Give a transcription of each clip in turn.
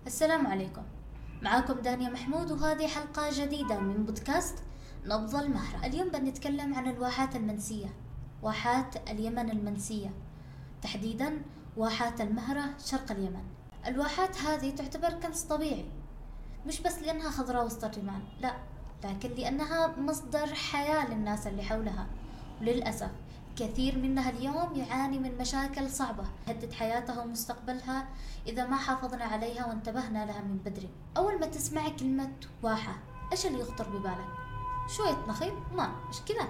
السلام عليكم. معاكم دانيا محمود، وهذه حلقة جديدة من بودكاست نبض المهرة. اليوم بنتكلم عن الواحات المنسية، واحات اليمن المنسية، تحديدا واحات المهرة شرق اليمن. الواحات هذه تعتبر كنز طبيعي، مش بس لأنها خضراء وسط الرمال، لا، لكن لأنها مصدر حياة للناس اللي حولها. وللأسف كثير منها اليوم يعاني من مشاكل صعبة تهدد حياتها ومستقبلها إذا ما حافظنا عليها وانتبهنا لها من بدري. أول ما تسمع كلمة واحة، إيش اللي يخطر ببالك؟ شوية نخيل؟ ما مش كذا.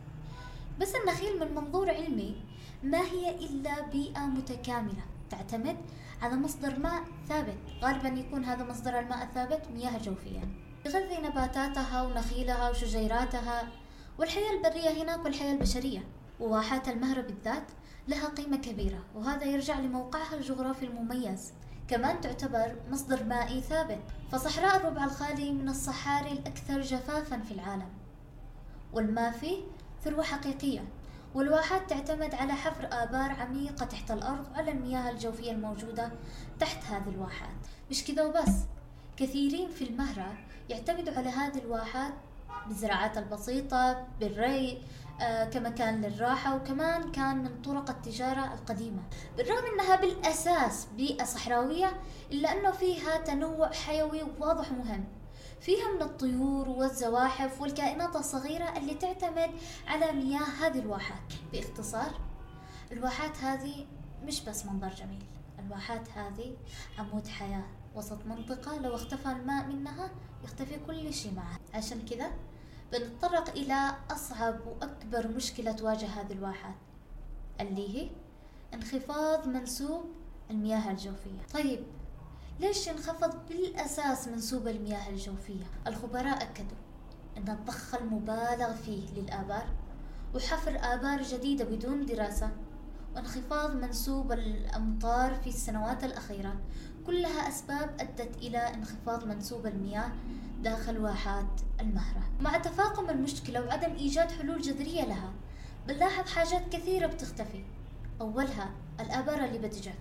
بس النخيل من منظور علمي ما هي إلا بيئة متكاملة تعتمد على مصدر ماء ثابت، غالبا يكون هذا مصدر الماء الثابت مياه جوفية، تغذي نباتاتها ونخيلها وشجيراتها والحياة البرية هناك والحياة البشرية. وواحات المهرة بالذات لها قيمة كبيرة، وهذا يرجع لموقعها الجغرافي المميز. كمان تعتبر مصدر مائي ثابت، فصحراء الربع الخالي من الصحاري الأكثر جفافا في العالم، والماء فيه ثروة حقيقية. والواحات تعتمد على حفر آبار عميقة تحت الأرض وعلى المياه الجوفية الموجودة تحت هذه الواحات. مش كذا وبس، كثيرين في المهرة يعتمدوا على هذه الواحات بالزراعات البسيطة، بالري، كمكان للراحة، وكمان كان من طرق التجارة القديمة. بالرغم أنها بالأساس بيئة صحراوية، إلا أنه فيها تنوع حيوي واضح ومهم. فيها من الطيور والزواحف والكائنات الصغيرة اللي تعتمد على مياه هذه الواحات. باختصار، الواحات هذه مش بس منظر جميل، الواحات هذه عمود حياة وسط منطقة لو اختفى الماء منها يختفي كل شيء معها. عشان كذا بنتطرق إلى أصعب وأكبر مشكلة تواجه هذه الواحات، اللي هي انخفاض منسوب المياه الجوفية. طيب، ليش ينخفض بالأساس منسوب المياه الجوفية؟ الخبراء أكدوا أن الضخ المبالغ فيه للآبار وحفر آبار جديدة بدون دراسة وانخفاض منسوب الأمطار في السنوات الأخيرة كلها أسباب أدت إلى انخفاض منسوب المياه داخل واحات المهرة. مع تفاقم المشكلة وعدم إيجاد حلول جذرية لها، بنلاحظ حاجات كثيرة بتختفي. أولها الآبار اللي بتجف،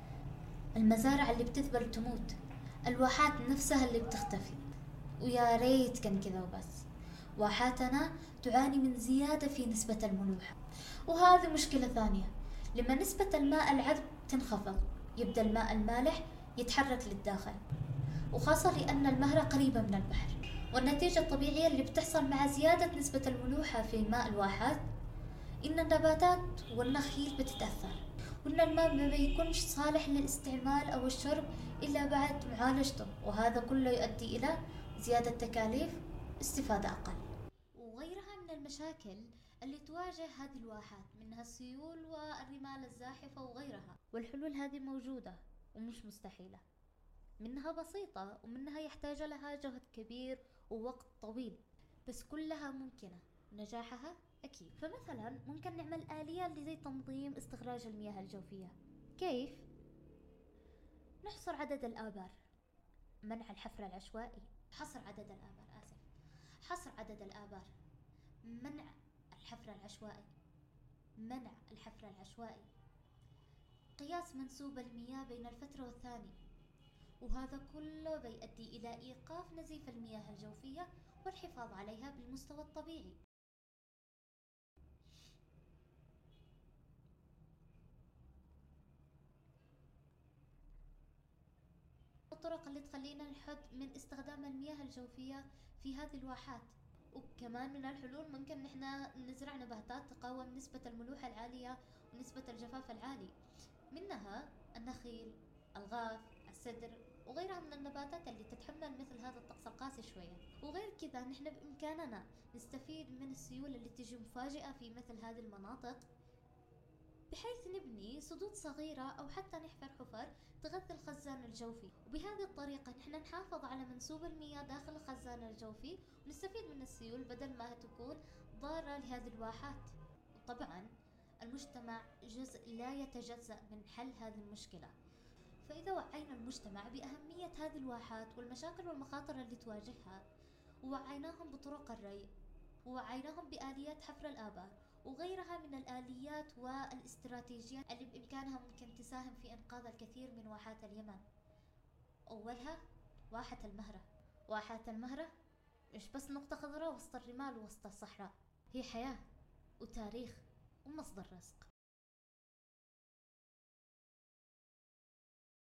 المزارع اللي بتذبل تموت، الواحات نفسها اللي بتختفي. ويا ريت كان كذا وبس، واحاتنا تعاني من زيادة في نسبة الملوحة، وهذه مشكلة ثانية. لما نسبة الماء العذب تنخفض يبدأ الماء المالح يتحرك للداخل، وخاصة لأن المهرة قريبة من البحر. والنتيجة الطبيعية اللي بتحصل مع زيادة نسبة الملوحة في ماء الواحات إن النباتات والنخيل بتتأثر، وإن الماء ما بيكونش صالح للاستعمال أو الشرب إلا بعد معالجته، وهذا كله يؤدي إلى زيادة تكاليف، استفادة أقل، وغيرها من المشاكل اللي تواجه هذه الواحات، منها السيول والرمال الزاحفة وغيرها. والحلول هذه موجودة ومش مستحيلة، منها بسيطة ومنها يحتاج لها جهد كبير ووقت طويل، بس كلها ممكنة، نجاحها أكيد. فمثلا ممكن نعمل آلية زي تنظيم استخراج المياه الجوفية. كيف؟ نحصر عدد الآبار، منع الحفر العشوائي، حصر عدد الآبار، حصر عدد الآبار، منع الحفر العشوائي، منع الحفر العشوائي، قياس منسوب المياه بين الفترة والثانية، وهذا كله بيؤدي إلى إيقاف نزيف المياه الجوفية والحفاظ عليها بالمستوى الطبيعي. الطرق اللي تخلينا نحد من استخدام المياه الجوفية في هذه الواحات. وكمان من الحلول ممكن نحنا نزرع نباتات تقاوم نسبة الملوحة العالية ونسبة الجفاف العالي، منها النخيل، الغاف، السدر، وغيرها من النباتات اللي تتحمل مثل هذا الطقس القاسي شوية. وغير كذا نحن بإمكاننا نستفيد من السيول اللي تجي مفاجئة في مثل هذه المناطق، بحيث نبني سدود صغيرة أو حتى نحفر حفر تغذي الخزان الجوفي. وبهذه الطريقة نحن نحافظ على منسوب المياه داخل الخزان الجوفي ونستفيد من السيول بدل ما تكون ضارة لهذه الواحات. وطبعا المجتمع جزء لا يتجزأ من حل هذه المشكلة، فإذا وعينا المجتمع بأهمية هذه الواحات والمشاكل والمخاطر اللي تواجهها، ووعيناهم بطرق الري، ووعيناهم بآليات حفر الآبار وغيرها من الآليات والاستراتيجيات اللي بإمكانها ممكن تساهم في إنقاذ الكثير من واحات اليمن، أولها واحة المهرة. واحات المهرة مش بس نقطة خضراء وسط الرمال ووسط الصحراء، هي حياة وتاريخ ومصدر رزق.